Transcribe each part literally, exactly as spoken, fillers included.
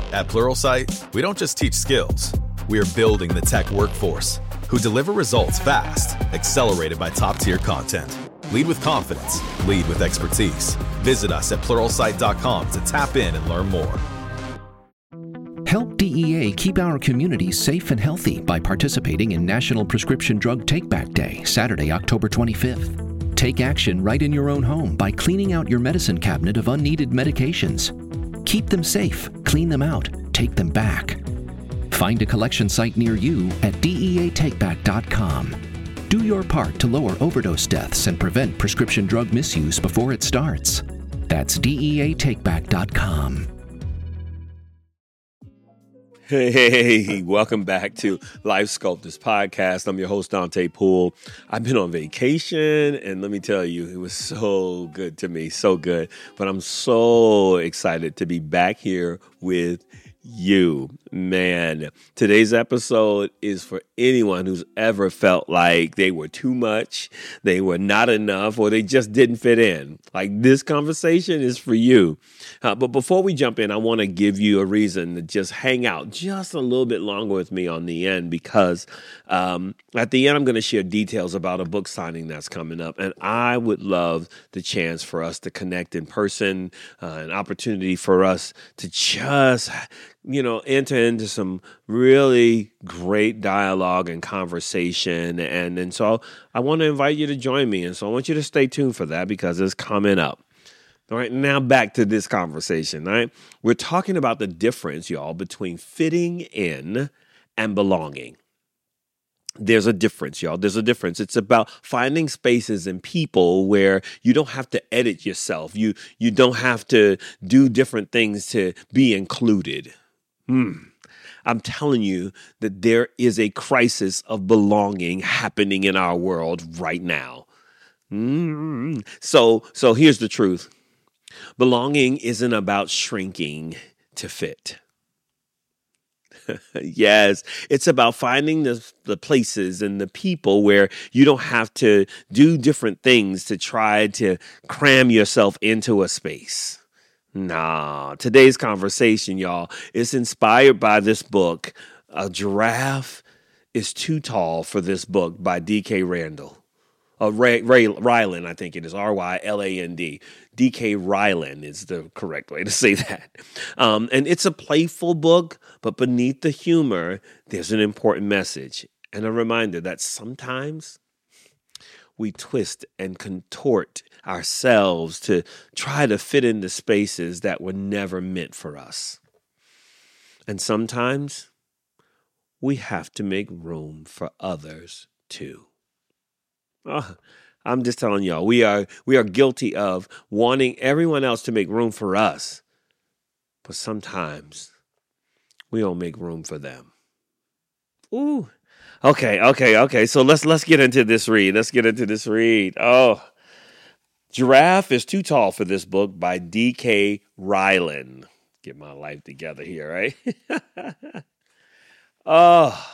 At Pluralsight, we don't just teach skills. We are building the tech workforce who deliver results fast, accelerated by top-tier content. Lead with confidence. Lead with expertise. Visit us at pluralsight dot com to tap in and learn more. Help D E A keep our communities safe and healthy by participating in National Prescription Drug Take-Back Day, Saturday, October twenty-fifth. Take action right in your own home by cleaning out your medicine cabinet of unneeded medications. Keep them safe, clean them out, take them back. Find a collection site near you at D E A take back dot com. Do your part to lower overdose deaths and prevent prescription drug misuse before it starts. That's D E A take back dot com. Hey, hey, hey, welcome back to Life Sculptors Podcast. I'm your host, Dante Poole. I've been on vacation, and let me tell you, it was so good to me, so good. But I'm so excited to be back here with you. Man, today's episode is for anyone who's ever felt like they were too much, they were not enough, or they just didn't fit in. Like, this conversation is for you. Uh, but before we jump in, I want to give you a reason to just hang out just a little bit longer with me on the end, because um, at the end, I'm going to share details about a book signing that's coming up. And I would love the chance for us to connect in person, uh, an opportunity for us to just, you know, enter into some really great dialogue and conversation. And, and so I want to invite you to join me. And so I want you to stay tuned for that, because it's coming up. All right, now back to this conversation, all right? We're talking about the difference, y'all, between fitting in and belonging. There's a difference, y'all. There's a difference. It's about finding spaces and people where you don't have to edit yourself. You you don't have to do different things to be included. Hmm. I'm telling you that there is a crisis of belonging happening in our world right now. Mm. So, so here's the truth. Belonging isn't about shrinking to fit. Yes, it's about finding the, the places and the people where you don't have to do different things to try to cram yourself into a space. Nah, today's conversation, y'all, is inspired by this book, A Giraffe is Too Tall for This Book by D K Randall. Uh, Ray, Ray Ryland, I think it is, R Y L A N D. D K Ryland is the correct way to say that. Um, and it's a playful book, but beneath the humor, there's an important message and a reminder that sometimes we twist and contort ourselves to try to fit into spaces that were never meant for us. And sometimes we have to make room for others too. Oh, I'm just telling y'all, we are we are guilty of wanting everyone else to make room for us, but sometimes we don't make room for them. Ooh, okay, okay, okay. So let's let's get into this read. Let's get into this read. Oh, Giraffe is Too Tall for This Book by D K Ryland. Get my life together here, right? Oh.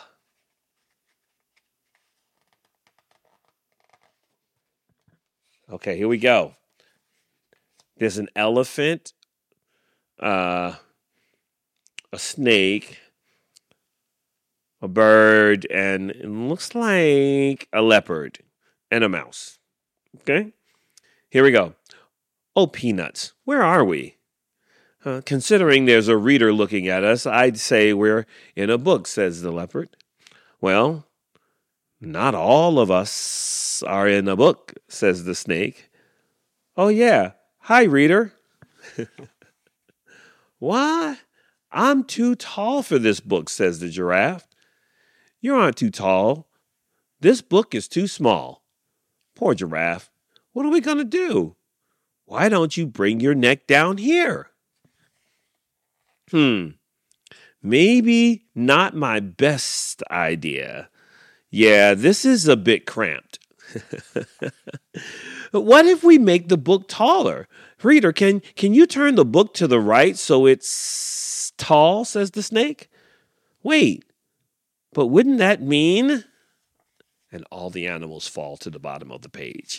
Okay, here we go. There's an elephant, uh, a snake, a bird, and it looks like a leopard and a mouse. Okay? Here we go. Oh, Peanuts, where are we? Uh, considering there's a reader looking at us, I'd say we're in a book, says the leopard. Well, not all of us are in a book, says the snake. Oh, yeah. Hi, reader. What? I'm too tall for this book, says the giraffe. You aren't too tall. This book is too small. Poor giraffe. What are we going to do? Why don't you bring your neck down here? Hmm. Maybe not my best idea. Yeah, this is a bit cramped. What if we make the book taller? Reader, can, can you turn the book to the right so it's tall, says the snake? Wait, but wouldn't that mean? And all the animals fall to the bottom of the page.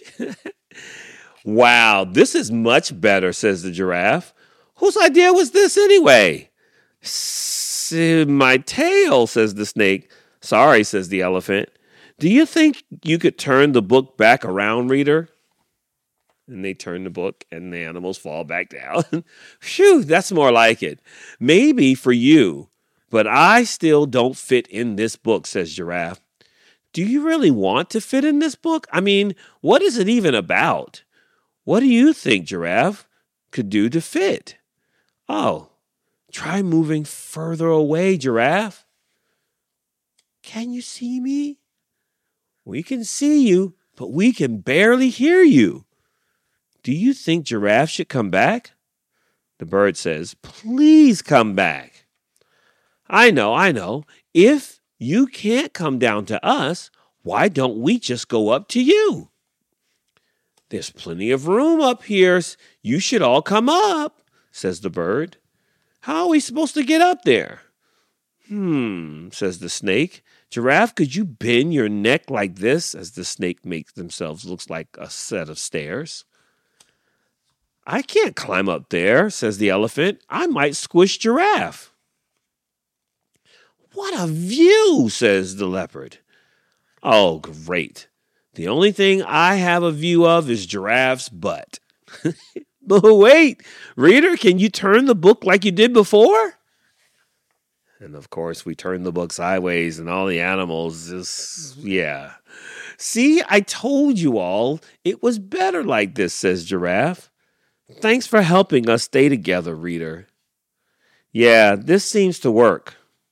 Wow, this is much better, says the giraffe. Whose idea was this anyway? "S- My tail," says the snake. "Sorry," says the elephant. "Do you think you could turn the book back around, reader?" And they turn the book and the animals fall back down. Phew, that's more like it. "Maybe for you, but I still don't fit in this book," says Giraffe. "Do you really want to fit in this book? I mean, what is it even about? What do you think Giraffe could do to fit?" "Oh, try moving further away, Giraffe." "Can you see me?" "We can see you, but we can barely hear you." "Do you think Giraffe should come back?" The bird says, "Please come back." "I know, I know. If you can't come down to us, why don't we just go up to you?" "There's plenty of room up here. You should all come up," says the bird. "How are we supposed to get up there?" "Hmm," says the snake. "Giraffe, could you bend your neck like this?" As the snake makes themselves looks like a set of stairs. "I can't climb up there," says the elephant. "I might squish Giraffe." "What a view," says the leopard. "Oh, great. The only thing I have a view of is Giraffe's butt." "But wait, reader, can you turn the book like you did before?" And of course, we turn the book sideways and all the animals just, yeah. "See, I told you all it was better like this," says Giraffe. "Thanks for helping us stay together, reader." "Yeah, this seems to work.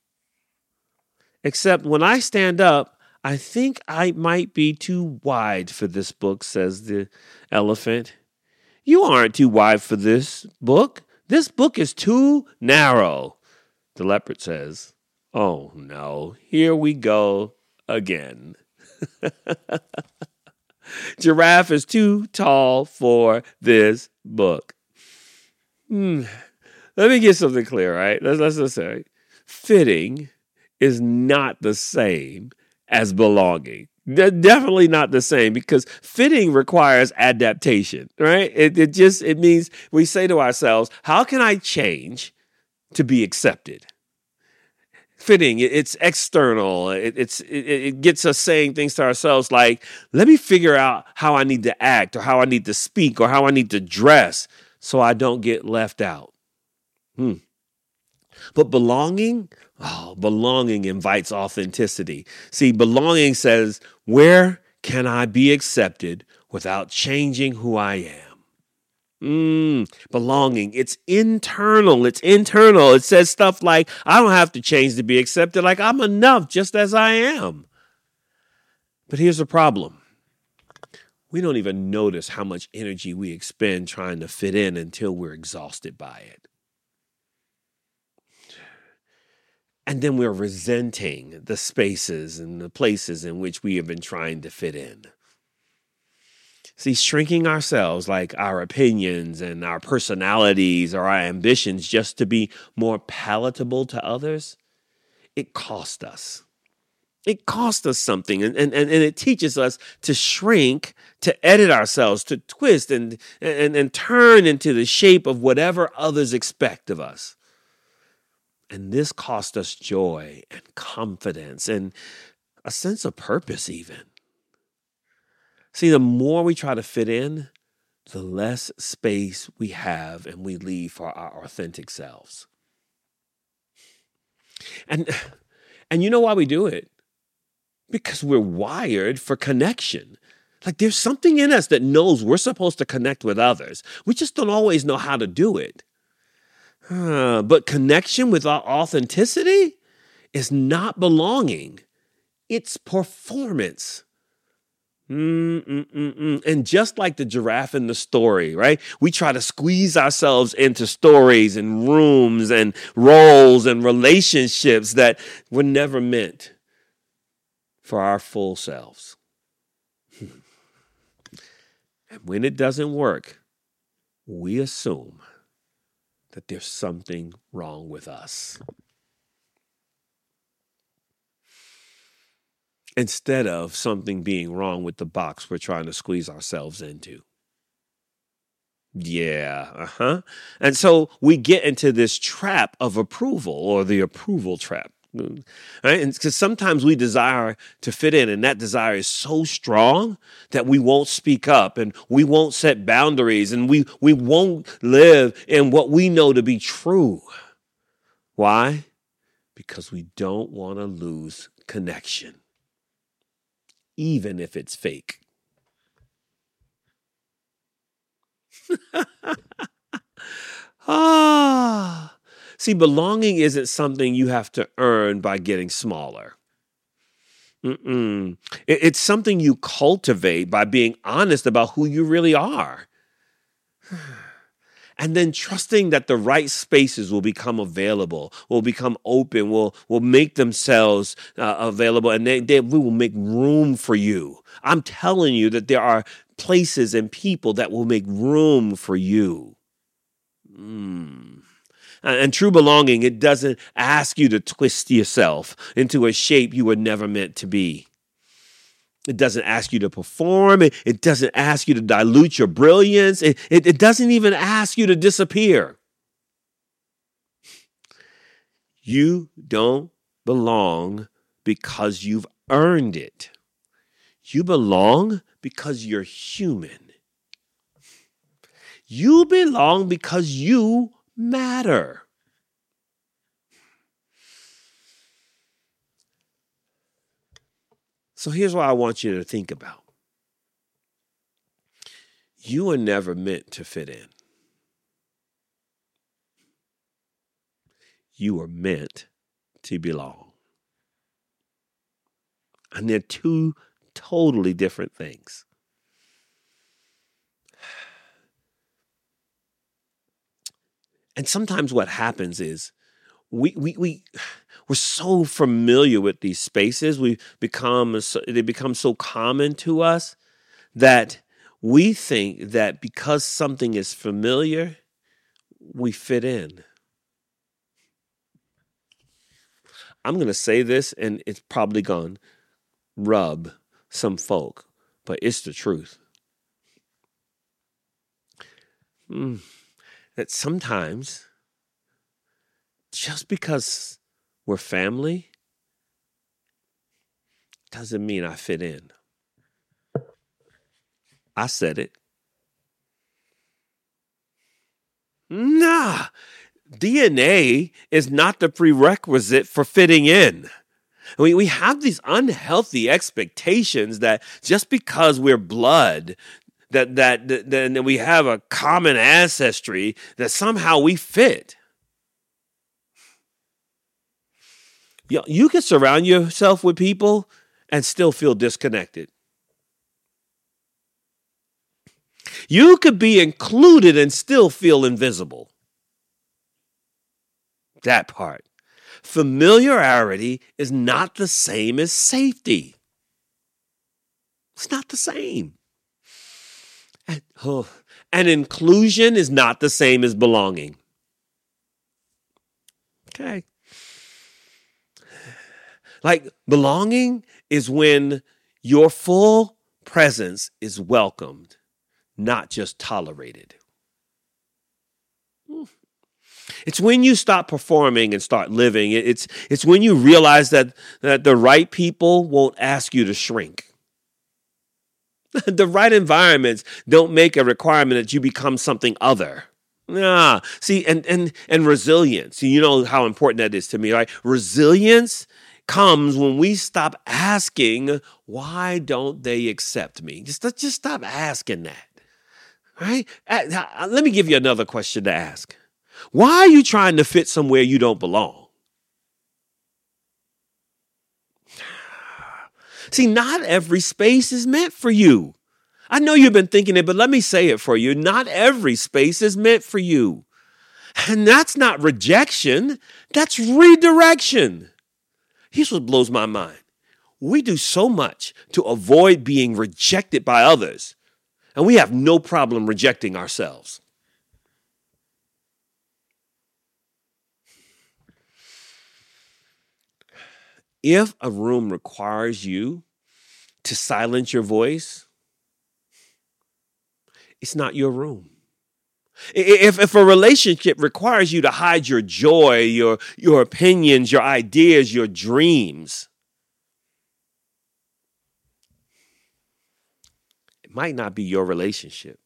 Except when I stand up, I think I might be too wide for this book," says the elephant. "You aren't too wide for this book. This book is too narrow," the leopard says. "Oh no, here we go again." Giraffe is too tall for this book. Hmm. Let me get something clear, right? Let's, let's just say fitting is not the same as belonging. They're definitely not the same, because fitting requires adaptation, right? It, it just, it means we say to ourselves, how can I change to be accepted? Fitting, it's external. It, it's it, it gets us saying things to ourselves like, let me figure out how I need to act, or how I need to speak, or how I need to dress so I don't get left out. Hmm. But belonging, oh, belonging invites authenticity. See, belonging says, where can I be accepted without changing who I am? Mm, belonging, it's internal. It's internal. It says stuff like, I don't have to change to be accepted. Like, I'm enough just as I am. But here's the problem. We don't even notice how much energy we expend trying to fit in until we're exhausted by it. And then we're resenting the spaces and the places in which we have been trying to fit in. See, shrinking ourselves, like our opinions and our personalities or our ambitions, just to be more palatable to others, it costs us. It costs us something, and, and, and it teaches us to shrink, to edit ourselves, to twist and, and, and turn into the shape of whatever others expect of us. And this cost us joy and confidence and a sense of purpose even. See, the more we try to fit in, the less space we have and we leave for our authentic selves. And, and you know why we do it? Because we're wired for connection. Like there's something in us that knows we're supposed to connect with others. We just don't always know how to do it. Uh, but connection without authenticity is not belonging. It's performance. Mm-mm-mm-mm. And just like the giraffe in the story, right? We try to squeeze ourselves into stories and rooms and roles and relationships that were never meant for our full selves. And when it doesn't work, we assume that there's something wrong with us, instead of something being wrong with the box we're trying to squeeze ourselves into. Yeah, uh-huh. And so we get into this trap of approval, or the approval trap. Right? And because sometimes we desire to fit in, and that desire is so strong that we won't speak up, and we won't set boundaries, and we, we won't live in what we know to be true. Why? Because we don't want to lose connection, even if it's fake. Ah. See, belonging isn't something you have to earn by getting smaller. Mm-mm. It, it's something you cultivate by being honest about who you really are. And then trusting that the right spaces will become available, will become open, will, will make themselves uh, available, and they, they we will make room for you. I'm telling you that there are places and people that will make room for you. Mm. And true belonging, it doesn't ask you to twist yourself into a shape you were never meant to be. It doesn't ask you to perform. It, it doesn't ask you to dilute your brilliance. It, it, it doesn't even ask you to disappear. You don't belong because you've earned it. You belong because you're human. You belong because you matter. So here's what I want you to think about. You were never meant to fit in. You were meant to belong. And they're two totally different things. And sometimes what happens is we we we we're so familiar with these spaces. We become they become so common to us that we think that because something is familiar, we fit in. I'm going to say this, and it's probably going to rub some folk, but it's the truth. Mm. That sometimes, just because we're family, doesn't mean I fit in. I said it. Nah, D N A is not the prerequisite for fitting in. We, we have these unhealthy expectations that just because we're blood, that that that, that we have a common ancestry, that somehow we fit. You, you can surround yourself with people and still feel disconnected. You could be included and still feel invisible. That part. Familiarity is not the same as safety. It's not the same. And, oh, and inclusion is not the same as belonging. Okay. Like belonging is when your full presence is welcomed, not just tolerated. It's when you stop performing and start living. It's, it's when you realize that, that the right people won't ask you to shrink. The right environments don't make a requirement that you become something other. Nah. See, and, and, and resilience, you know how important that is to me, right? Resilience comes when we stop asking, why don't they accept me? Just, just stop asking that, right? Let me give you another question to ask. Why are you trying to fit somewhere you don't belong? See, not every space is meant for you. I know you've been thinking it, but let me say it for you. Not every space is meant for you. And that's not rejection. That's redirection. Here's what blows my mind. We do so much to avoid being rejected by others, and we have no problem rejecting ourselves. If a room requires you to silence your voice, it's not your room. If, if a relationship requires you to hide your joy, your, your opinions, your ideas, your dreams, it might not be your relationship.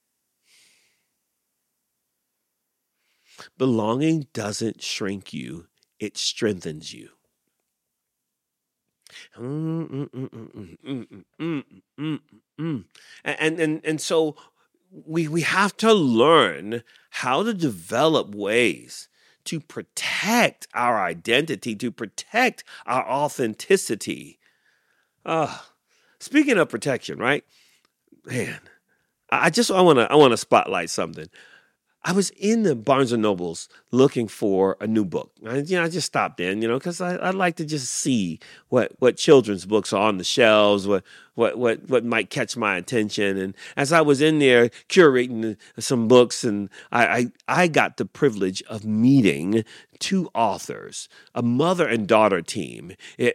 Belonging doesn't shrink you, it strengthens you. Mm, mm, mm, mm, mm, mm, mm, mm. And, and, and so we, we have to learn how to develop ways to protect our identity, to protect our authenticity. Uh, speaking of protection, right? Man, I just I want to I want to spotlight something. I was in the Barnes and Nobles looking for a new book. I, you know, I just stopped in, you know, because I, I like to just see what what children's books are on the shelves, what what what what might catch my attention. And as I was in there curating some books, and I I, I got the privilege of meeting two authors, a mother and daughter team,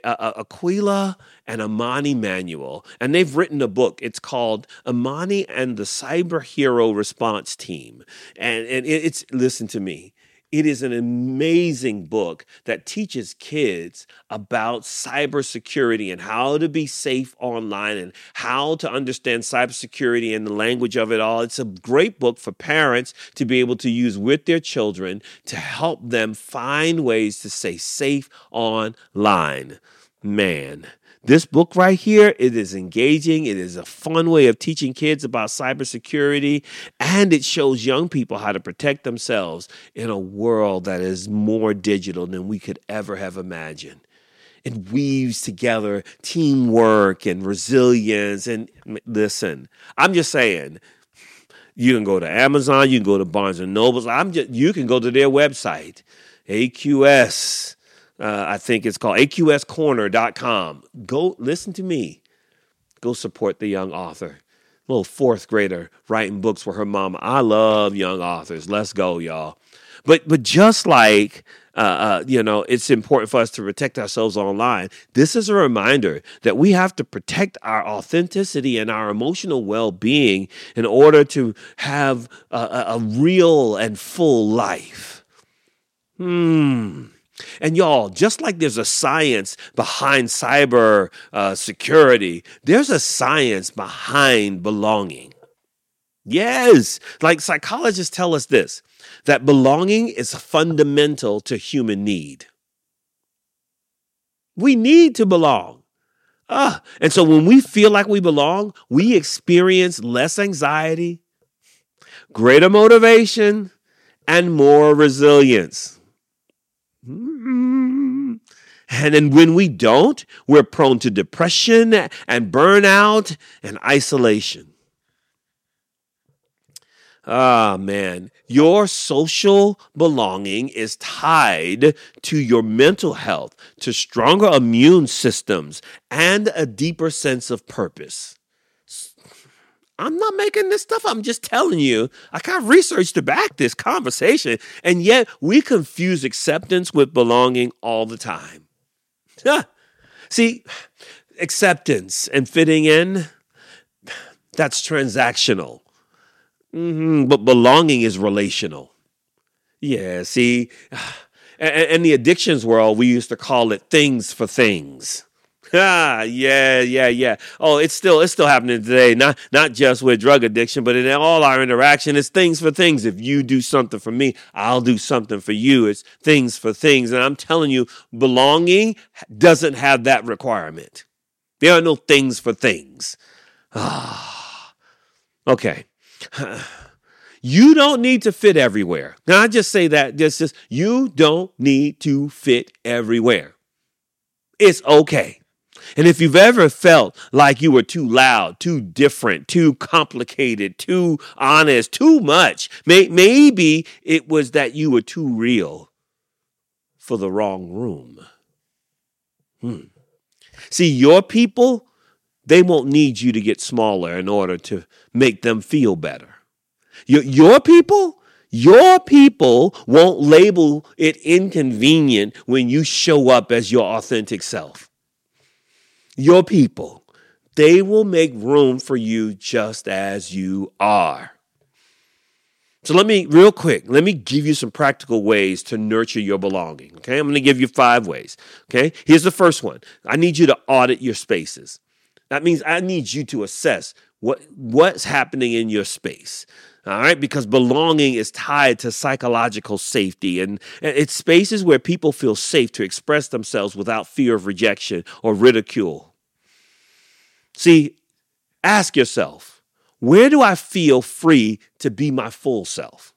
Aquila and Amani Manuel, and they've written a book. It's called Amani and the Cyber Hero Response Team. And, and it's, listen to me, it is an amazing book that teaches kids about cybersecurity and how to be safe online and how to understand cybersecurity and the language of it all. It's a great book for parents to be able to use with their children to help them find ways to stay safe online. Man, this book right here, it is engaging. It is a fun way of teaching kids about cybersecurity, and it shows young people how to protect themselves in a world that is more digital than we could ever have imagined. It weaves together teamwork and resilience. And listen, I'm just saying, you can go to Amazon, you can go to Barnes and Nobles. I'm just, you can go to their website, A Q S. Uh, I think it's called A Q S corner dot com. Go listen to me. Go support the young author. Little fourth grader writing books for her mama. I love young authors. Let's go, y'all. But but just like, uh, uh, you know, it's important for us to protect ourselves online, this is a reminder that we have to protect our authenticity and our emotional well-being in order to have a, a, a real and full life. Hmm. And y'all, just like there's a science behind cyber uh, security, there's a science behind belonging. Yes, like psychologists tell us this, that belonging is fundamental to human need. We need to belong. Ah, and so when we feel like we belong, we experience less anxiety, greater motivation, and more resilience. And then when we don't, we're prone to depression and burnout and isolation. Ah, man, your social belonging is tied to your mental health, to stronger immune systems, and a deeper sense of purpose. I'm not making this stuff. I'm just telling you. I got research to back this conversation. And yet we confuse acceptance with belonging all the time. See, acceptance and fitting in, that's transactional. Mm-hmm, but belonging is relational. Yeah, see, in the addictions world, we used to call it things for things. Ah, yeah, yeah, yeah. Oh, it's still it's still happening today. Not not just with drug addiction, but in all our interaction, it's things for things. If you do something for me, I'll do something for you. It's things for things. And I'm telling you, belonging doesn't have that requirement. There are no things for things. Ah, okay. You don't need to fit everywhere. Now, I just say that just, just you don't need to fit everywhere. It's okay. And if you've ever felt like you were too loud, too different, too complicated, too honest, too much, may, maybe it was that you were too real for the wrong room. Hmm. See, your people, they won't need you to get smaller in order to make them feel better. Your, your people, your people won't label it inconvenient when you show up as your authentic self. Your people, they will make room for you just as you are. So let me, real quick, let me give you some practical ways to nurture your belonging, okay? I'm going to give you five ways, okay? Here's the first one. I need you to audit your spaces. That means I need you to assess what what's happening in your space, all right? Because belonging is tied to psychological safety, and it's spaces where people feel safe to express themselves without fear of rejection or ridicule. See, ask yourself, where do I feel free to be my full self?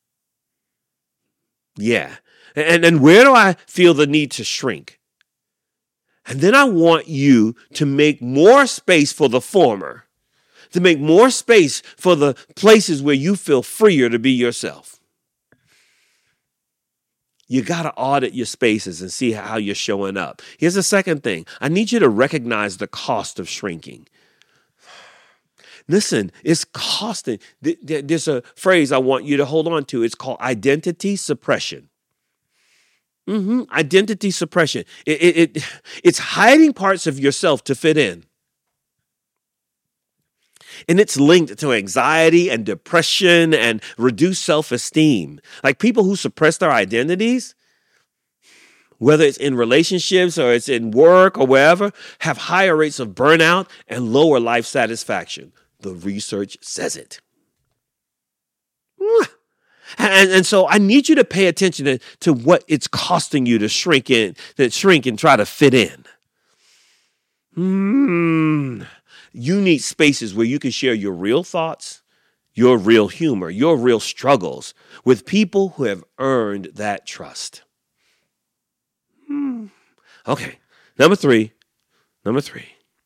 Yeah. And, and where do I feel the need to shrink? And then I want you to make more space for the former, to make more space for the places where you feel freer to be yourself. You got to audit your spaces and see how you're showing up. Here's the second thing. I need you to recognize the cost of shrinking. Listen, it's costing. There's a phrase I want you to hold on to. It's called identity suppression. Mm-hmm. Identity suppression. It, it, it, it's hiding parts of yourself to fit in. And it's linked to anxiety and depression and reduced self-esteem. Like people who suppress their identities, whether it's in relationships or it's in work or wherever, have higher rates of burnout and lower life satisfaction. The research says it. And, and so I need you to pay attention to, to what it's costing you to shrink in, to shrink and try to fit in. Hmm. You need spaces where you can share your real thoughts, your real humor, your real struggles with people who have earned that trust. Hmm. Okay. Number three. Number three.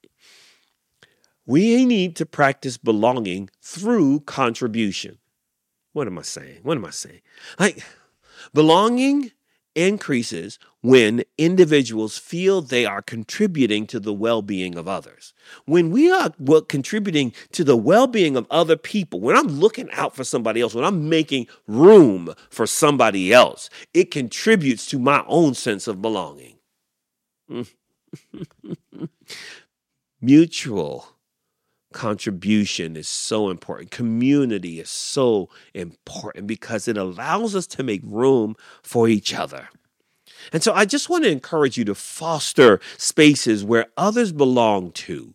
We need to practice belonging through contribution. What am I saying? What am I saying? Like, belonging increases when individuals feel they are contributing to the well-being of others. When we are well, contributing to the well-being of other people, when I'm looking out for somebody else, when I'm making room for somebody else, it contributes to my own sense of belonging. Mutual contribution is so important. Community is so important because it allows us to make room for each other. And so I just want to encourage you to foster spaces where others belong to.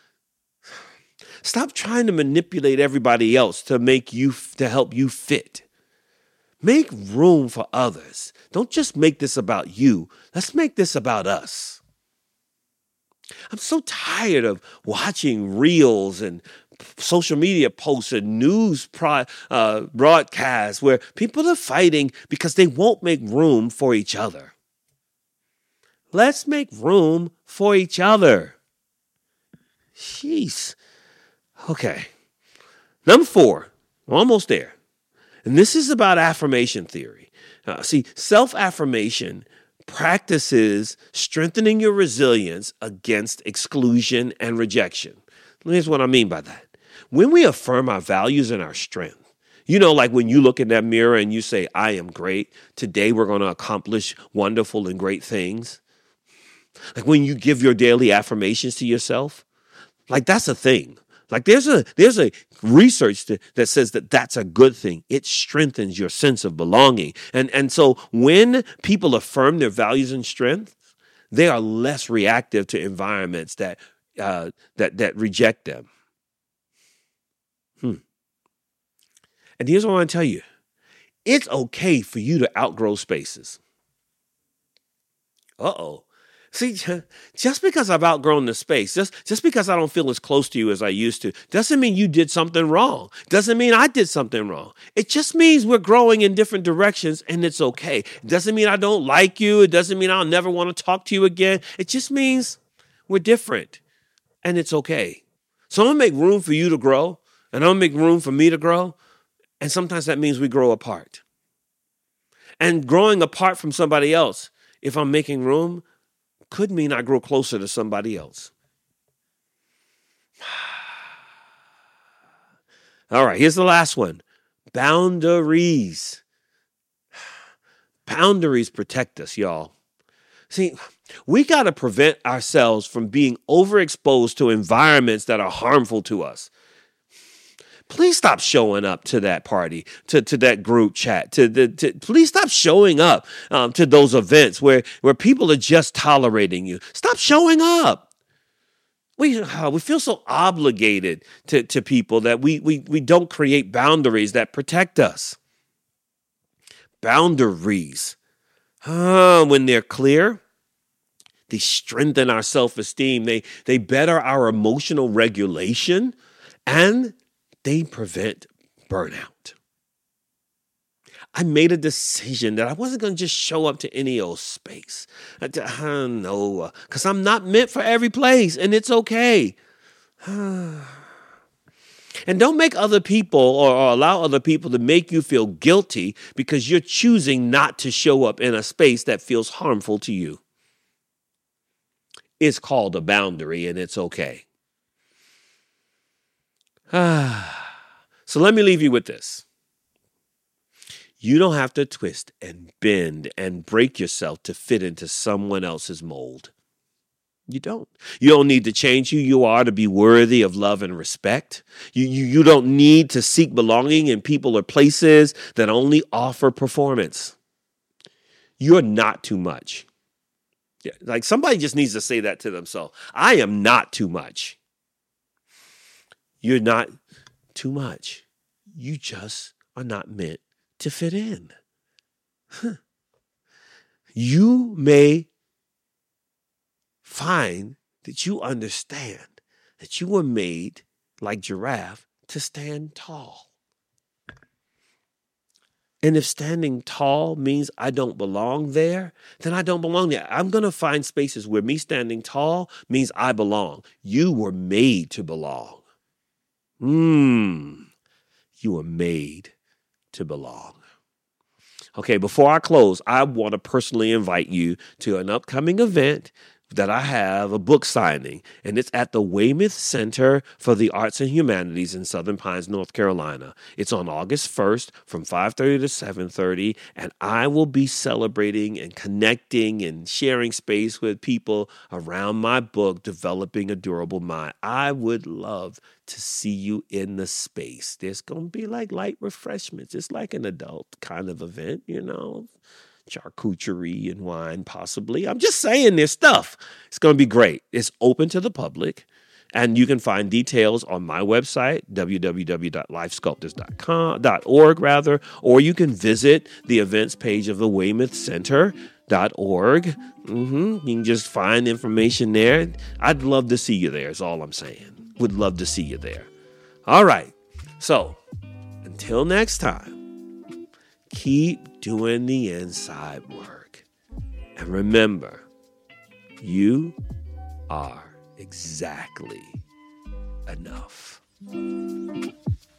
Stop trying to manipulate everybody else to make you, to help you fit. Make room for others. Don't just make this about you. Let's make this about us. I'm so tired of watching reels and social media posts and news pro, uh, broadcasts where people are fighting because they won't make room for each other. Let's make room for each other. Jeez. Okay. Number four, we're almost there. And this is about affirmation theory. Uh, see, self-affirmation practices strengthening your resilience against exclusion and rejection. Here's what I mean by that. When we affirm our values and our strength, you know, like when you look in that mirror and you say, I am great. Today we're going to accomplish wonderful and great things. Like when you give your daily affirmations to yourself, like that's a thing. Like there's a there's a research that, that says that that's a good thing. It strengthens your sense of belonging. And, and so when people affirm their values and strengths, they are less reactive to environments that uh, that that reject them. Hmm. And here's what I want to tell you. It's okay for you to outgrow spaces. Uh-oh. See, just because I've outgrown the space, just, just because I don't feel as close to you as I used to, doesn't mean you did something wrong. Doesn't mean I did something wrong. It just means we're growing in different directions and it's okay. It doesn't mean I don't like you. It doesn't mean I'll never want to talk to you again. It just means we're different and it's okay. So I'm going to make room for you to grow and I'm going to make room for me to grow. And sometimes that means we grow apart. And growing apart from somebody else, if I'm making room, could mean I grow closer to somebody else. All right, here's the last one. Boundaries. Boundaries protect us, y'all. See, we got to prevent ourselves from being overexposed to environments that are harmful to us. Please stop showing up to that party, to, to that group chat. To the to, please stop showing up um, to those events where, where people are just tolerating you. Stop showing up. We uh, we feel so obligated to, to people that we, we we don't create boundaries that protect us. Boundaries, uh, when they're clear, they strengthen our self-esteem. They they better our emotional regulation, and they prevent burnout. I made a decision that I wasn't going to just show up to any old space. I, I know, because I'm not meant for every place, and it's okay. And don't make other people or, or allow other people to make you feel guilty because you're choosing not to show up in a space that feels harmful to you. It's called a boundary, and it's okay. So let me leave you with this. You don't have to twist and bend and break yourself to fit into someone else's mold. You don't. You don't need to change who you are to be worthy of love and respect. You, you, you don't need to seek belonging in people or places that only offer performance. You're not too much. Yeah, like somebody just needs to say that to themselves. I am not too much. You're not too much. You just are not meant to fit in. Huh. You may find that you understand that you were made like giraffe to stand tall. And if standing tall means I don't belong there, then I don't belong there. I'm going to find spaces where me standing tall means I belong. You were made to belong. Hmm. You were made to belong. Okay, before I close, I want to personally invite you to an upcoming event that I have, a book signing, and it's at the Weymouth Center for the Arts and Humanities in Southern Pines, North Carolina. It's on August first from five thirty to seven thirty, and I will be celebrating and connecting and sharing space with people around my book, Developing a Durable Mind. I would love to see you in the space. There's going to be like light refreshments. It's like an adult kind of event, you know. Charcuterie and wine, possibly. I'm just saying there's stuff. It's going to be great. It's open to the public, and you can find details on my website, w w w dot life sculptors dot org, rather, or you can visit the events page of the Weymouth Center dot org. Mm-hmm. You can just find information there. I'd love to see you there, is all I'm saying. Would love to see you there. All right. So, until next time, keep doing the inside work. And remember, you are exactly enough.